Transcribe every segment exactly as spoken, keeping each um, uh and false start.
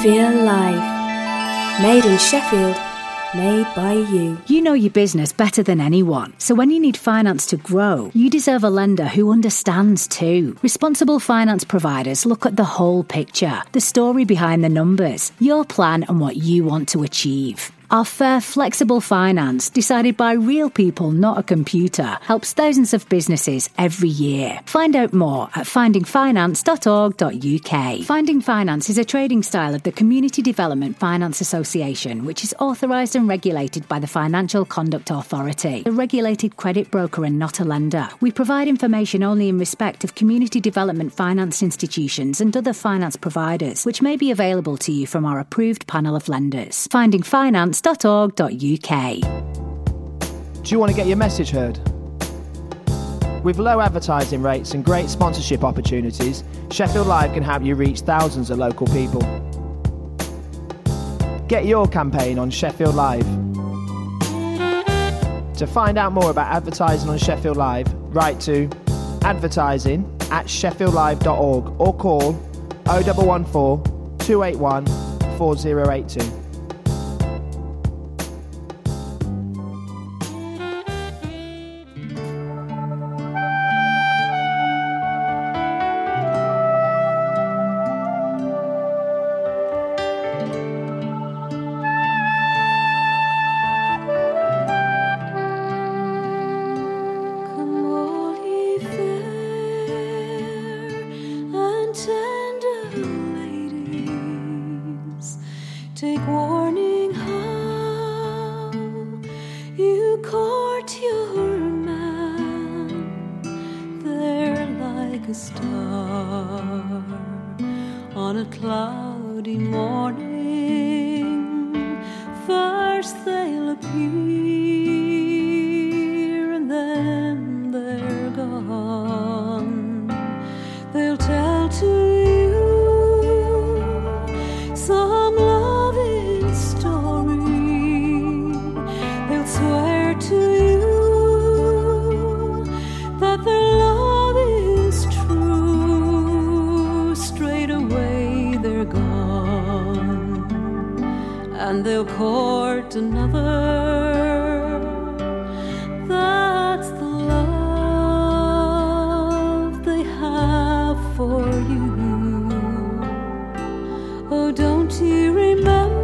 Feel life. Made in Sheffield. Made by you. You know your business better than anyone. So when you need finance to grow, you deserve a lender who understands too. Responsible finance providers look at the whole picture, the story behind the numbers, your plan and what you want to achieve. Our fair, flexible finance, decided by real people, not a computer, helps thousands of businesses every year. Find out more at finding finance dot org dot U K. Finding Finance is a trading style of the Community Development Finance Association, which is authorised and regulated by the Financial Conduct Authority, a regulated credit broker and not a lender. We provide information only in respect of community development finance institutions and other finance providers, which may be available to you from our approved panel of lenders. Finding Finance dot org dot U K. Do you want to get your message heard? With low advertising rates and great sponsorship opportunities, Sheffield Live can help you reach thousands of local people. Get your campaign on Sheffield Live. To find out more about advertising on Sheffield Live, write to advertising at sheffield live dot org or call oh one one four, two eight one, four oh eight two. Take warning how you court your man. They're like a star on a cloudy morning. First they'll appear and then they're gone. They'll tell to you some swear to you that their love is true. Straight away they're gone, and they'll court another. That's the love they have for you. Oh, don't you remember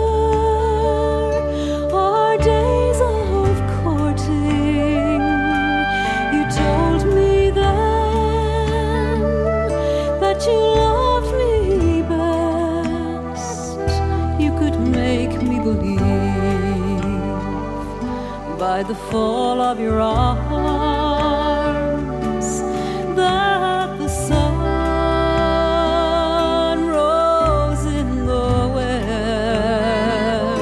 you loved me best? You could make me believe by the fall of your arms that the sun rose in the west.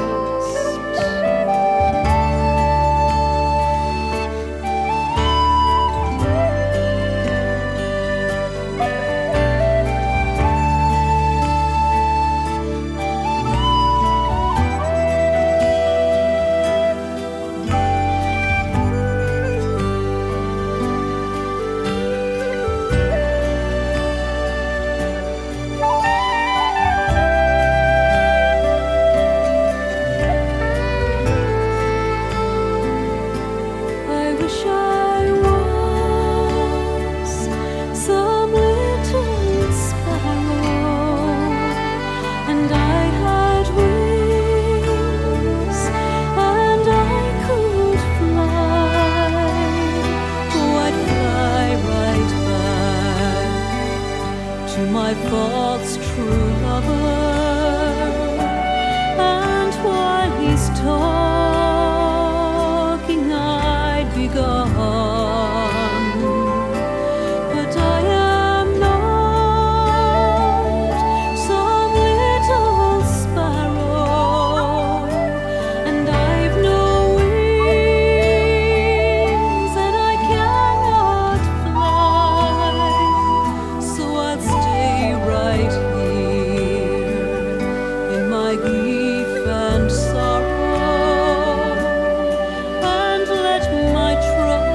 My false true lover, and while he's talking I'd be gone. But I am not some little sparrow, and I've no wings, and I cannot fly, so I'll stay right here in my grief and sorrow, and let my trouble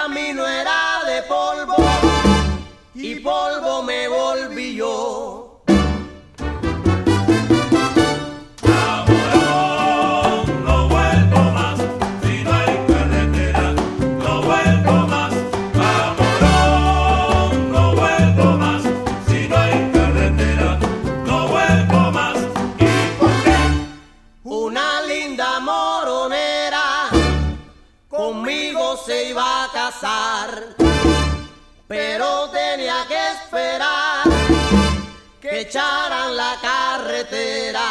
camino era de polvo y polvo me volví yo. Se iba a casar, pero tenía que esperar que echaran la carretera.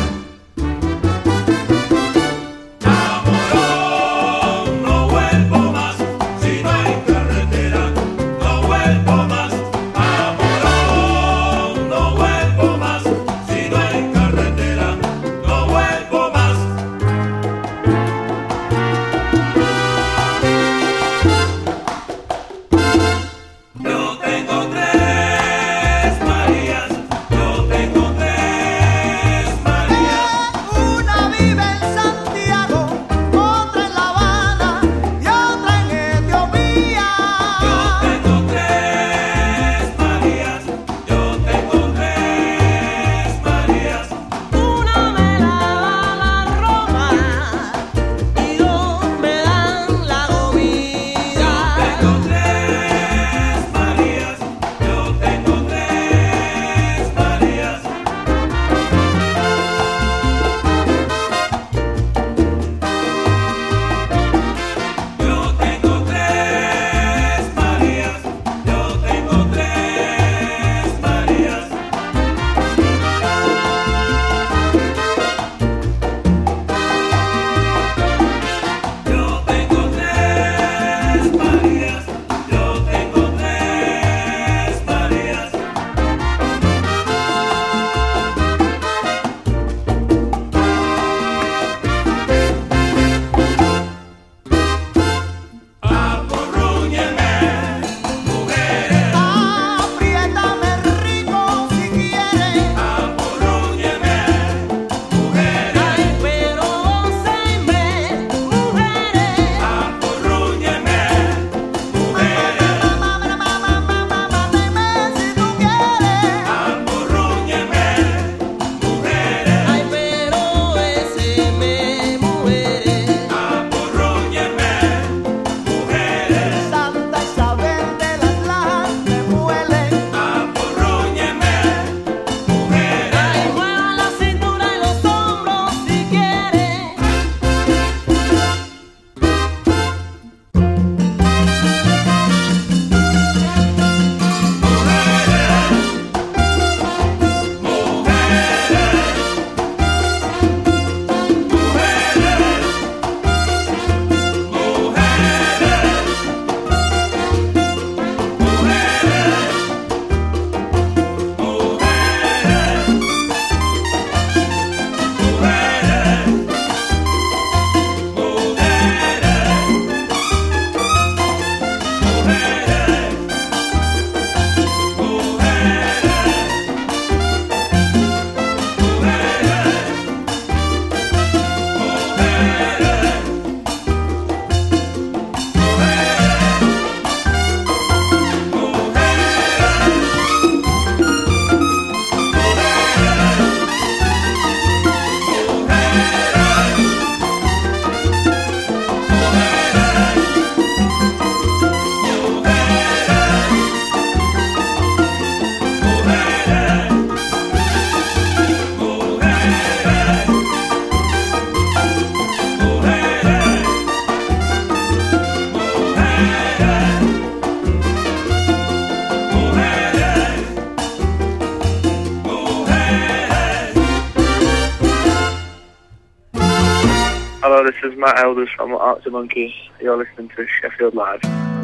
Hello, this is Matt Elders from Arctic Monkeys. You're listening to Sheffield Live.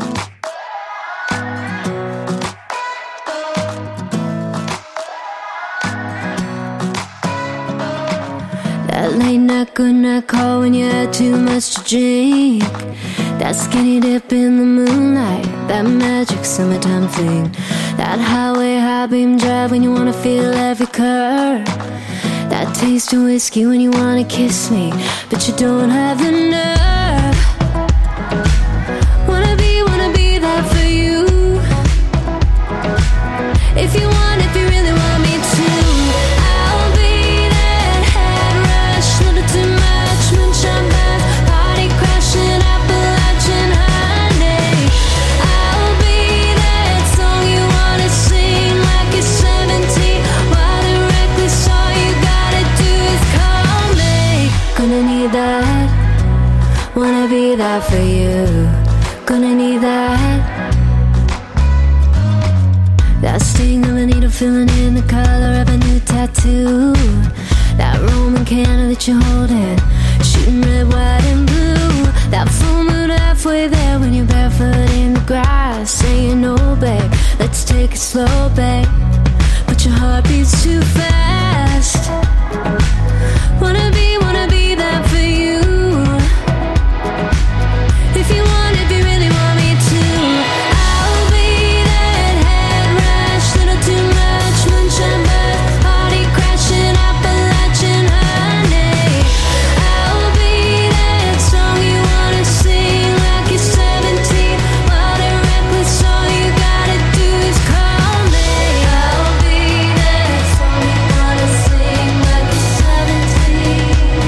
That late night, good night call when you had too much to drink. That skinny dip in the moonlight, that magic summertime thing. That highway high beam drive when you wanna feel every curve. That taste of whiskey when you wanna kiss me, but you don't have the nerve. Wanna be, wanna That sting of a needle filling in the color of a new tattoo. That Roman candle that you're holding, shooting red, white, and blue. That full moon halfway there when you're barefoot in the grass, saying no, babe, let's take it slow, babe. But your heart beats too fast. Wanna be, wanna be there for you. If you want, if you really want me to, I'll be that head rush, little too much moonshine buzz, party crashing, Appalachian honey. I'll be that song you wanna sing like you're seventeen. What a reckless song, you gotta do is call me. I'll be that song you wanna sing like you're seventeen.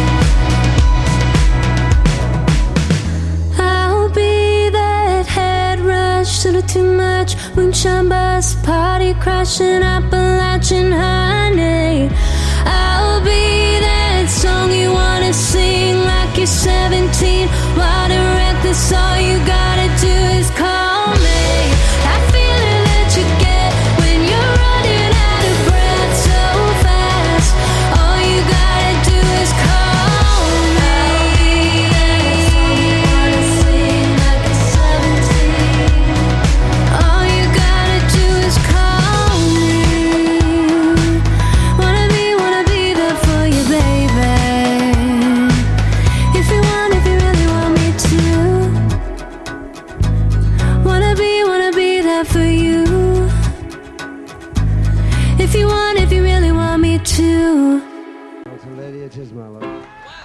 I'll be that head rush, little too much moonshine buzz, party crashing, Appalachian honey. I'll be that song you wanna sing like you're seventeen. What a reckless song, you gotta do is call me. That feeling that you get when you're running out of breath so fast. All you gotta do is call me. All you gotta do is call me. Wanna be, wanna be there for you, baby. If you want, if you really want me to. Wanna be, wanna be there for you. If you want, if you really want me to. That's a lady, it is my love.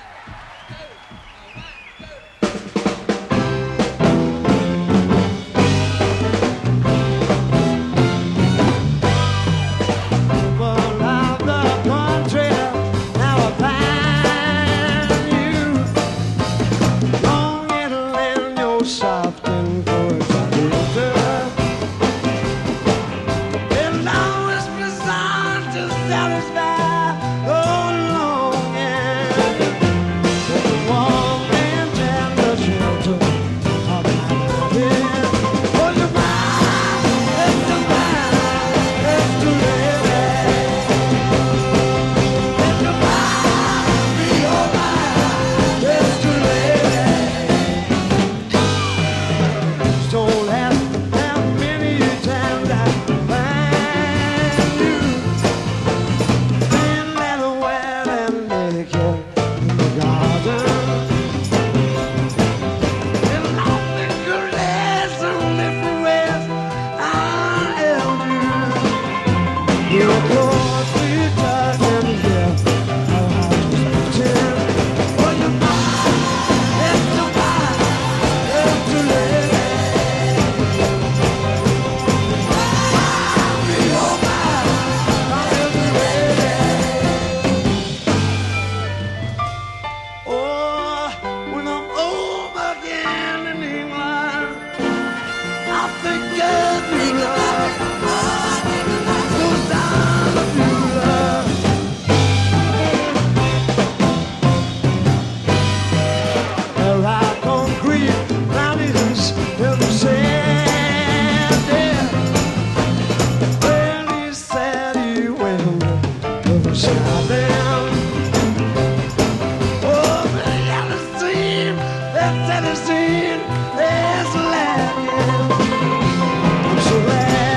Well, I've got one trail, now I find you. Long it'll end your soft and voice I enter. It'll always be designed to satisfy your longing. With the warm and tender shelter of my bed. Oh, you're mine, it's too mine, it's too late. It's too mine, be your mine, it's too late. Don't ask how many times I find you. Been that well and naked in the garden. And loving your legs and little ways I held you. Your clothes we touch and hear our hearts beating. Oh, you're mine, it's too mine, it's too late. Be your mine, it's too late. Oh, when I'm home again in England, I'll think of you, love. Those times of you, love. There are concrete mountains in the sand, yeah. Well, he said he went over southern. Oh, but he hasn't seen that Tennessee is lying. I'm so glad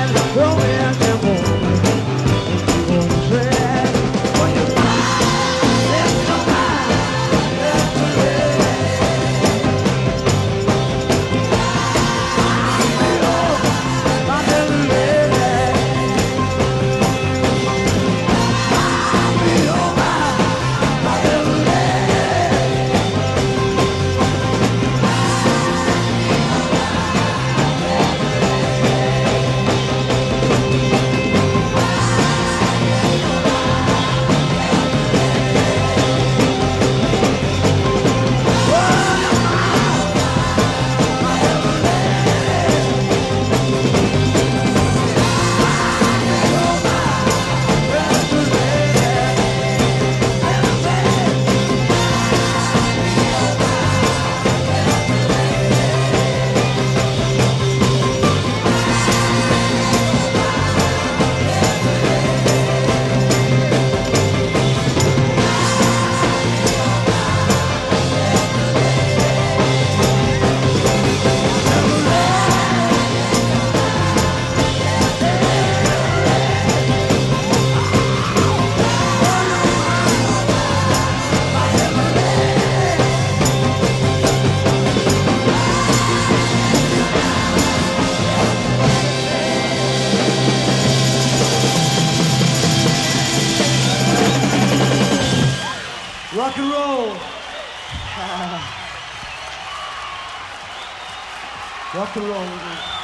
Rock and roll.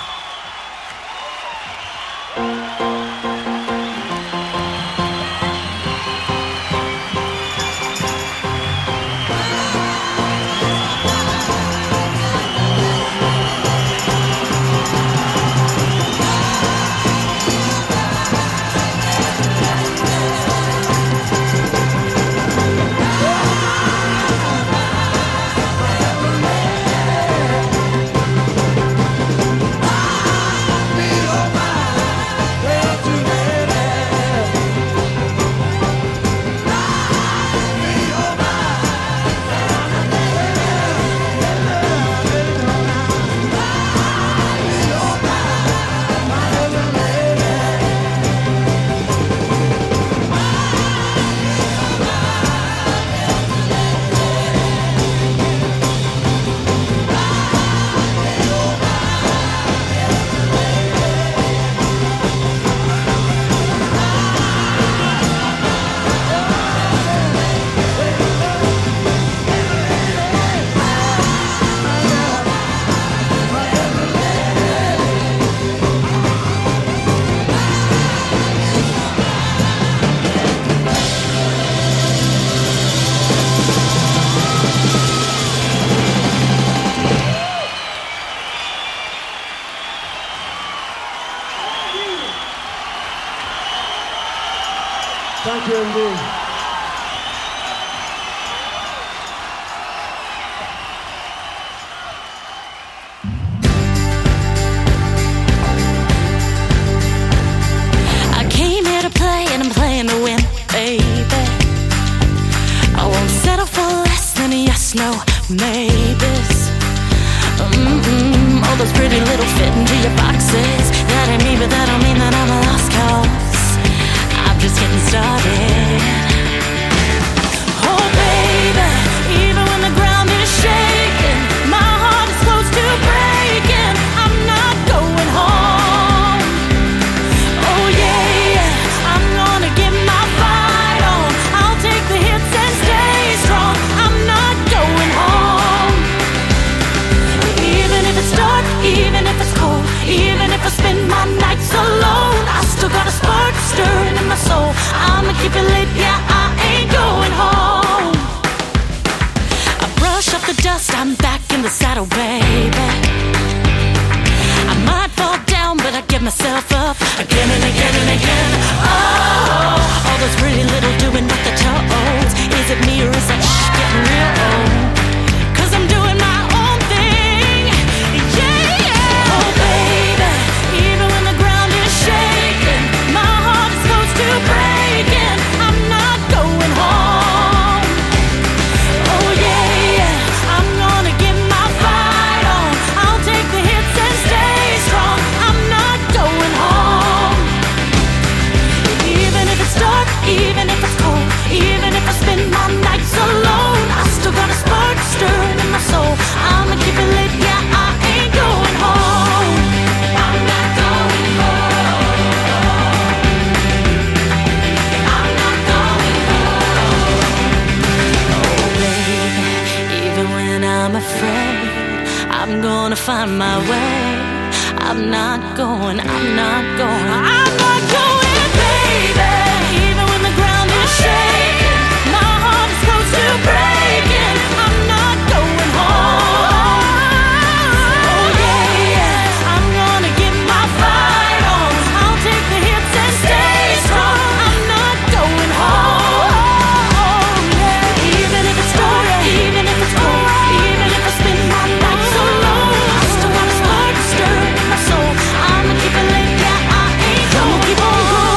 Thank you indeed. I came here to play and I'm playing to win, baby. I won't settle for less than a yes, no, maybes. Mm-mm, all those pretty little fit into your boxes. That ain't me, but that don't mean that I'm a lost cause. I'm just getting started. Oh baby, even when the ground is shaking, my heart is close to breaking. I'm not going home. Oh yeah, I'm gonna get my fight on. I'll take the hits and stay strong. I'm not going home. Even if it's dark, even if it's cold, even if I spend my nights alone, I still got a spark stirring in my soul. I'ma keep it lit, yeah, I ain't going home. I brush off the dust, I'm back in the saddle, baby. I might fall down, but I get myself up again and again and again. Oh, all those pretty little doing with the toes. Is it me or is that shh getting real old? Cause I'm doing my own thing, yeah, yeah. Oh baby, even when the ground is shaking, my heart is close to breaking. I'm not going home. Oh yeah, I'm gonna get my fight on. I'll take the hits and stay strong. I'm not going home. Even if it's dark, even if it's cold, even if I spend my nights alone, I still got a spark stirring in my soul. I'ma keep it lit, yeah, I ain't going home. I'm not going home. I'm not going home. Oh baby, even when I'm afraid, I'm gonna find my way. I'm not going, I'm not going, I'm not going, baby. Even when the ground is shaking, my heart is close to breaking. I'm not going home. Oh yeah, I'm gonna get my fight on. I'll take the hits and stay strong. I'm not going home. Yeah. Even if it's dark, even if it's cold, even if I spend my nights alone, I still got a spark stirring in my soul. I'ma keep it lit, yeah, I ain't going. Keep on going.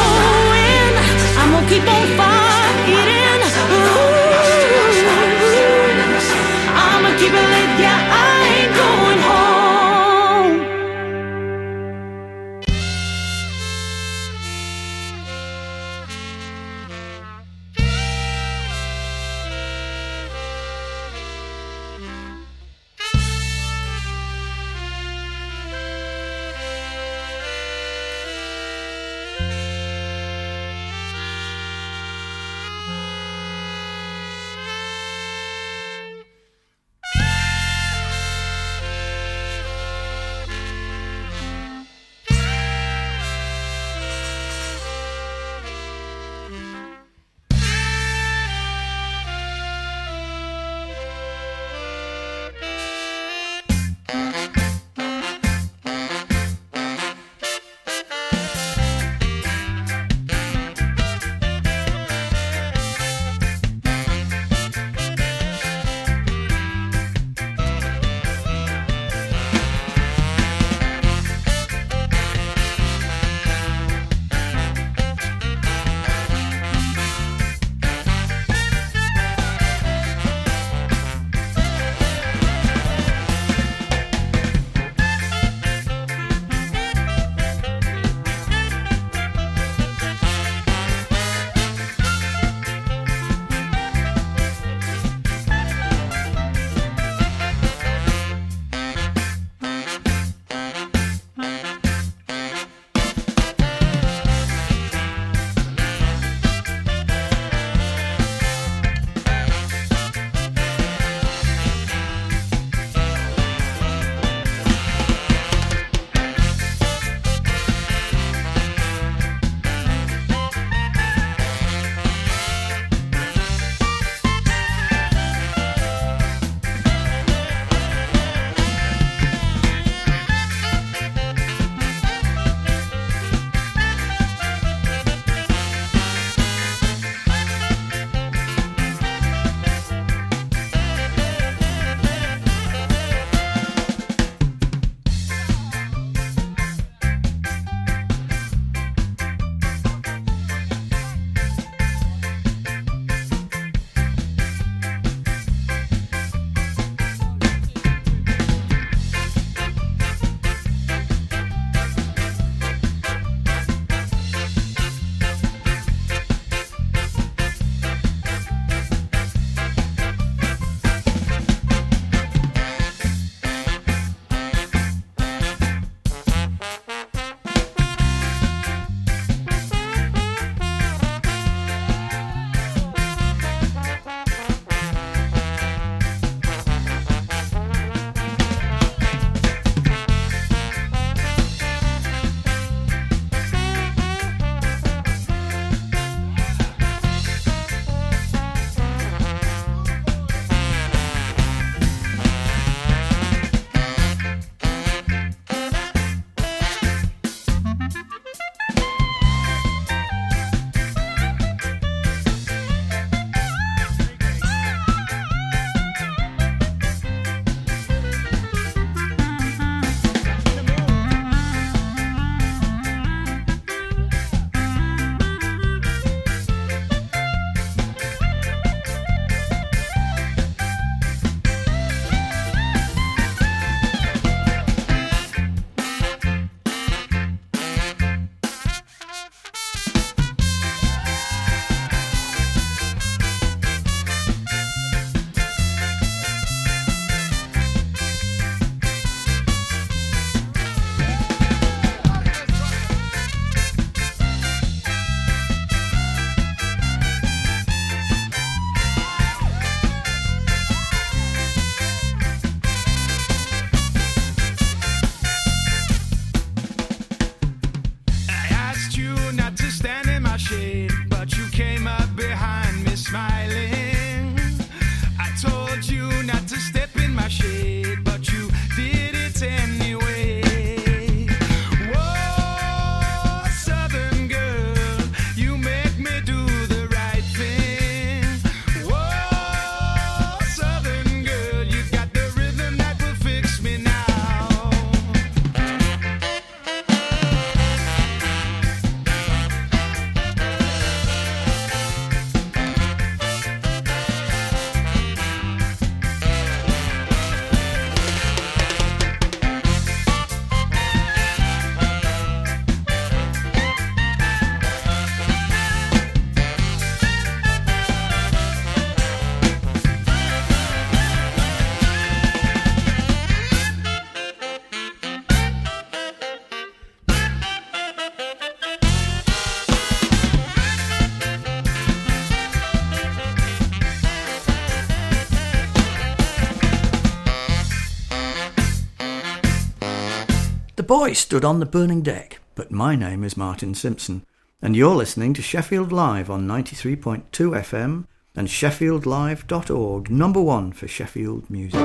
The boy stood on the burning deck, but my name is Martin Simpson, and you're listening to Sheffield Live on ninety-three point two F M and sheffield live dot org, number one for Sheffield music.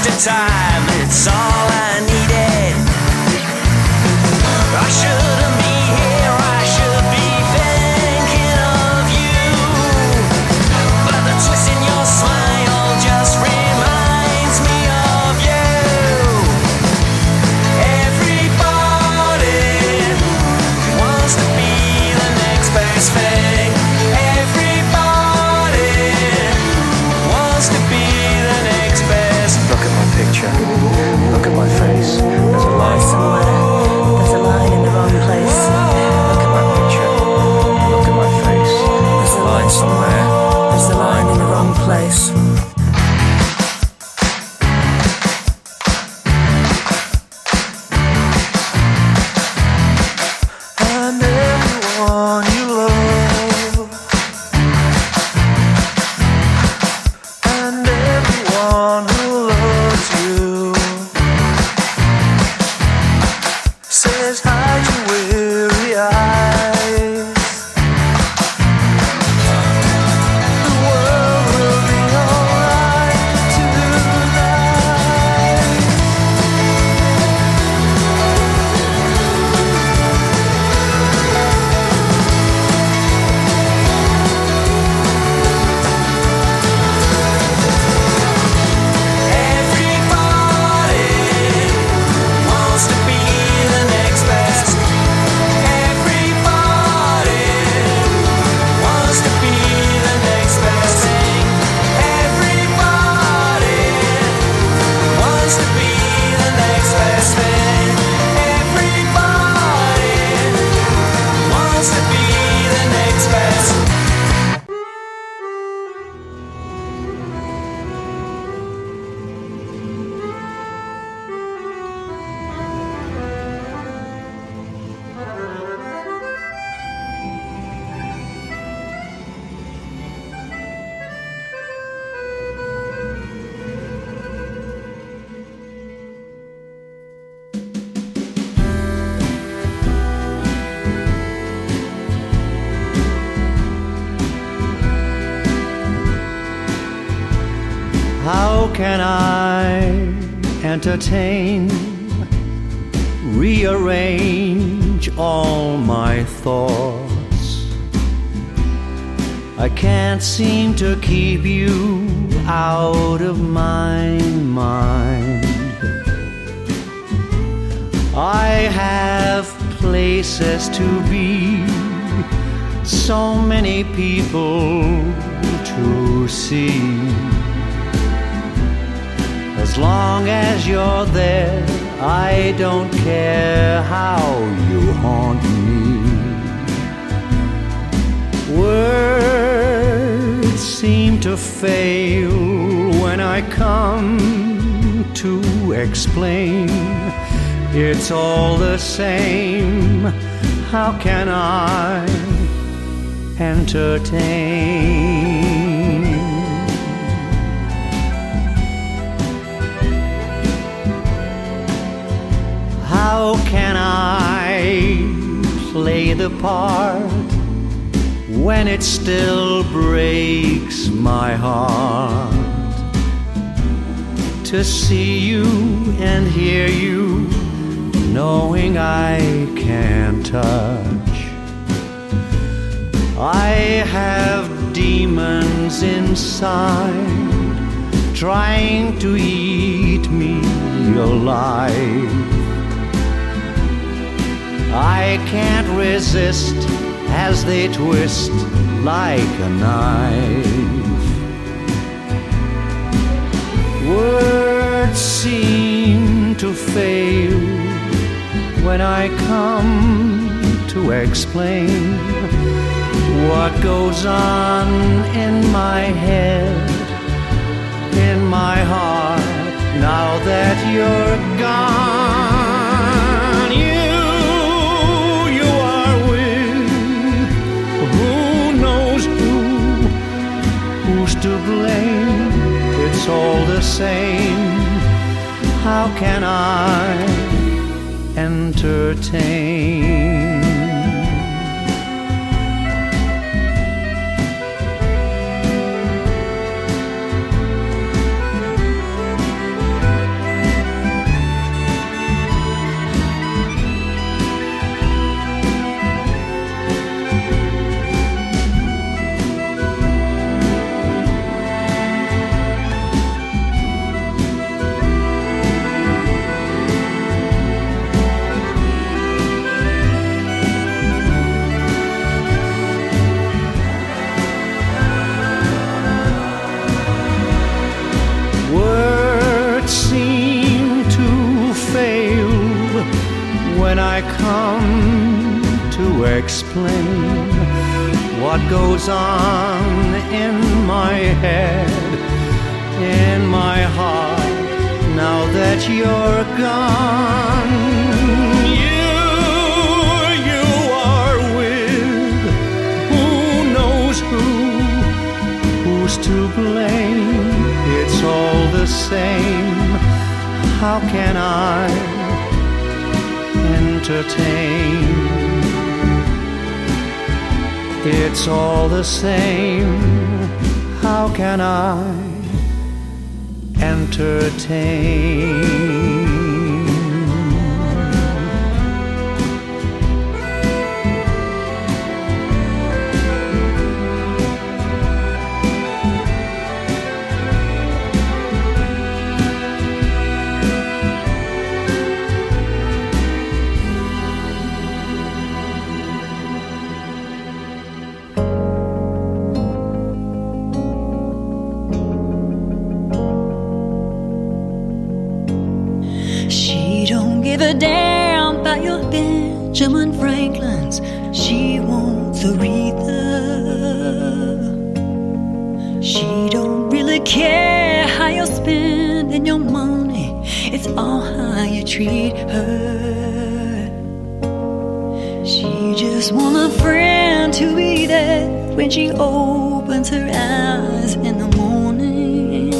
waste of time, it's all I needed. I shouldn't be here, I should be thinking of you. But the twist in your smile just reminds me of you. Everybody wants to be the next best thing. Everybody wants to be the next best. Look at my picture. Look at my face. There's a line somewhere. There's a line in the wrong place. Look at my picture. Look at my face. There's a line somewhere. There's a line in the wrong place. And everyone you love, and everyone who loves you, says hide your weary eyes. The world will be alright tonight. Everybody wants to be the next best. Everybody wants to be the next best thing. Everybody wants to be the next best thing. Everybody wants to be the next best. How can I entertain, rearrange all my thoughts? I can't seem to keep you out of my mind. I have places to be, so many people to see. As long as you're there, I don't care how you haunt me. Words seem to fail when I come to explain. It's all the same. How can I entertain? How can I play the part when it still breaks my heart to see you and hear you, knowing I can't touch? I have demons inside trying to eat me alive. I can't resist as they twist like a knife. Words seem to fail when I come to explain what goes on in my head, in my heart, now that you're gone. To blame, it's all the same. How can I entertain? I come to explain what goes on in my head, in my heart, now that you're gone. You, you are with who knows who, who's to blame? It's all the same. How can I entertain? It's all the same. How can I entertain? Give a damn about your Benjamin Franklins. She wants Aretha. She don't really care how you're spending your money. It's all how you treat her. She just wants a friend to be there when she opens her eyes in the morning.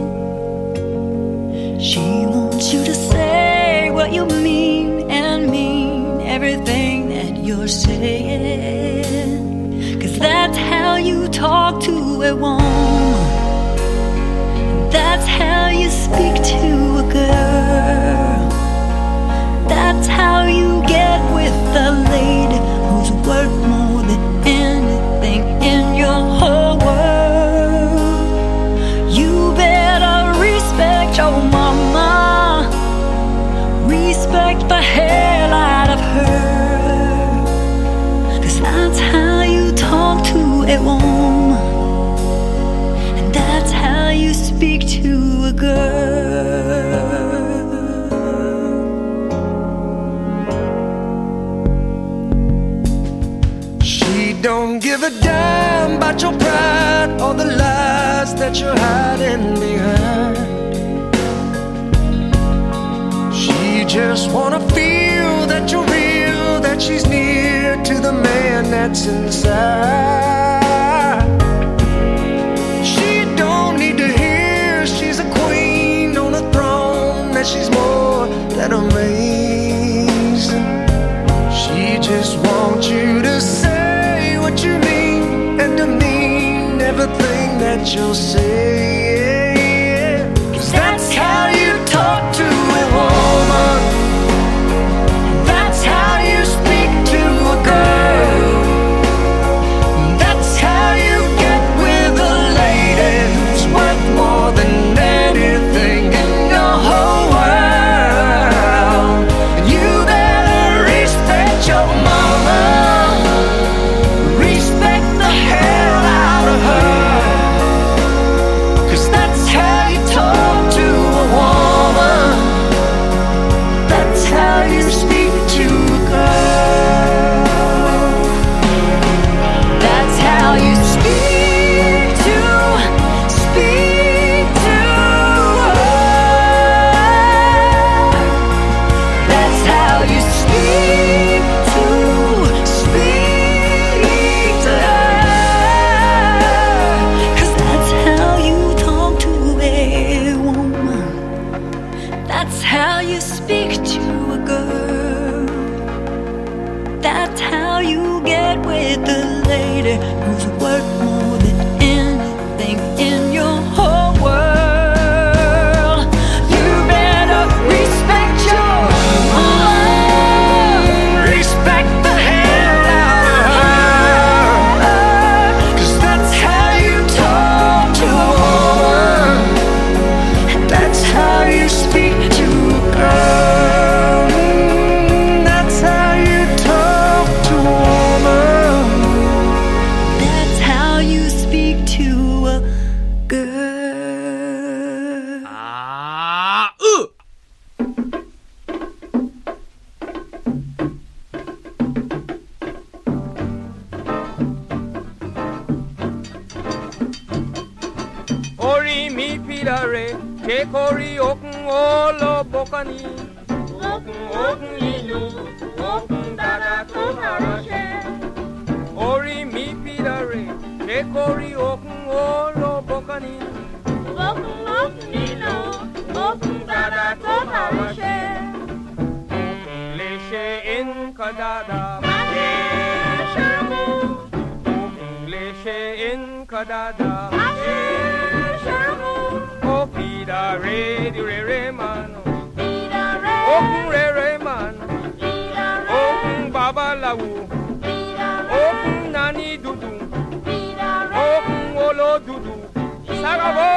She wants you to say what you mean and mean everything that you're saying, 'cause that's how you talk to a woman. That's how you speak to a girl. That's how you get with a lady who's worth more than anything in your whole world. You better respect your mama. Respect the hell out of her, 'cause that's how you talk to a woman, and that's how you speak to a girl. She don't give a damn about your pride or the lies that you're hiding behind. Just wanna feel that you're real, that she's near to the man that's inside. She don't need to hear she's a queen on a throne, that she's more than amazing. She just wants you to say what you mean and to mean everything that you'll say. 'Cause that's how you talk to a woman. That's how you speak to a girl. That's how you get with a lady who's worth more than anything in your whole world. You better respect your mama. Respect the hell out of her, Chekori okun olo bokani. Okun okun inu, okun dada to harashe. Ori mi pidare, chekori okun olo bokani. Okun okun inu, okun dada to harashe. Okun leshe in kadada, mage shamu. Okun leshe in kadada, mage shamu. Oh, pida re di re re mano. Okun re re mano. Okun baba lawu. Okun nani dudu. Okun olo dudu. Sagabo.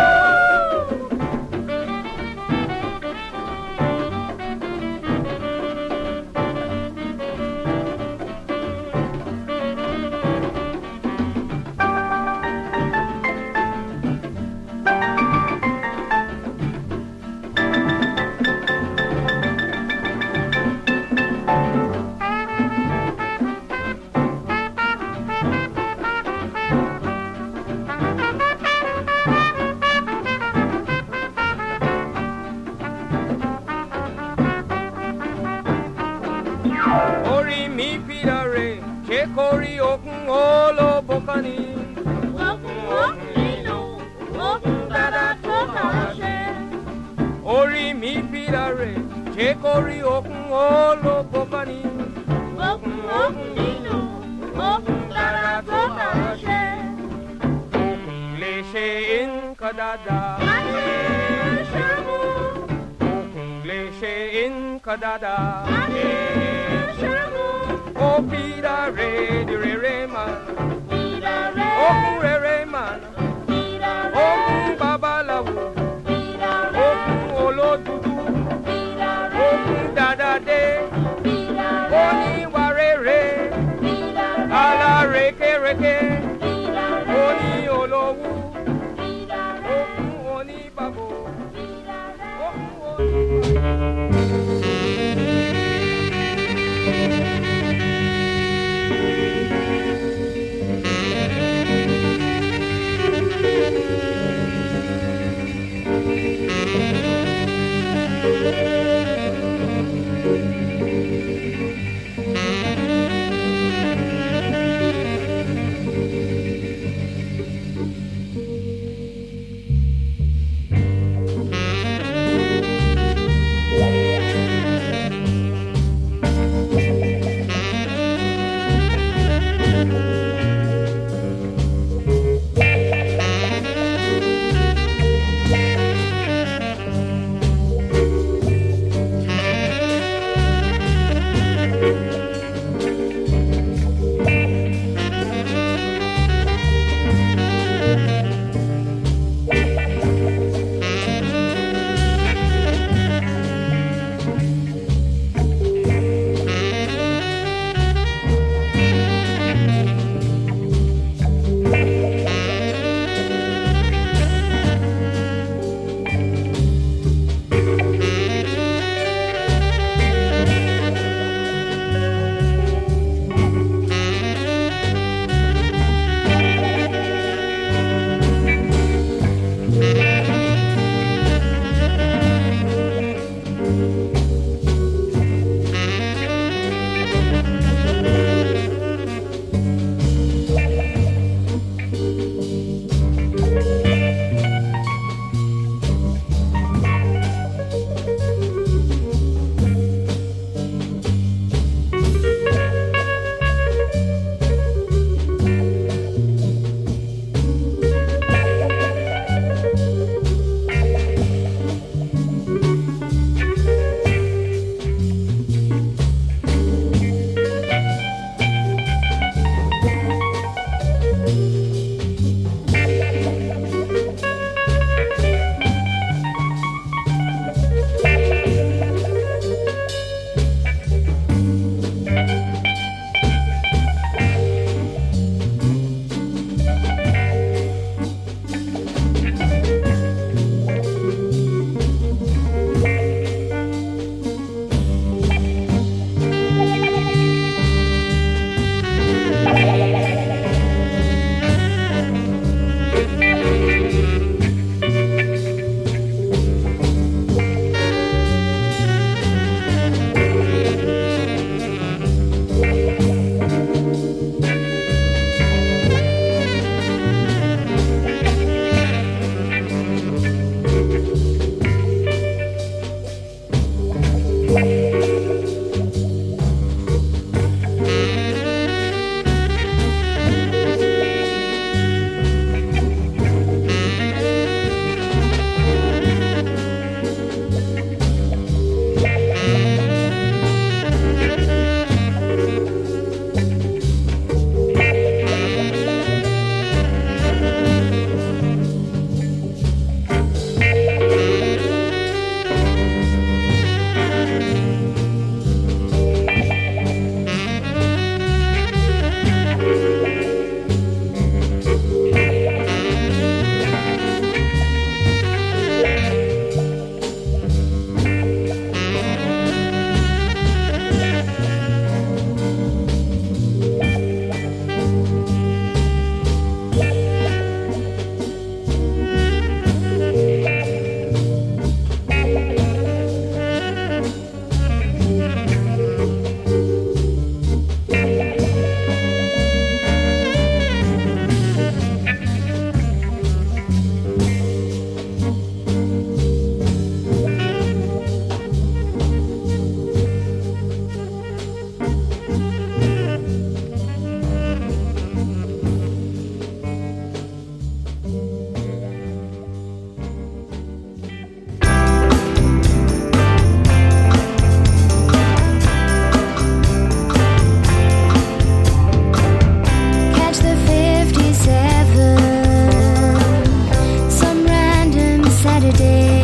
Ori mi pidare, chekori okun olo bokani. Okun okun inu, okun dada to harashe. Ori mi pidare, chekori okun olo bokani. Okun okun inu, okun dada to harashe. Okun leshe in kadada, mage shamu. Okun leshe in kadada, mage shamu. Oh, pida re di re re man. Pida re. Okun re re man. Pida re. Okun baba lawu. Pida re. Okun olo dudu. Pida re. Okun dada de. Pida re. Oni ware re. Pida re. Ala reke reke. Pida re. Oni olo wu. Pida re. Okun oni babo. Pida re. Okun oni. day.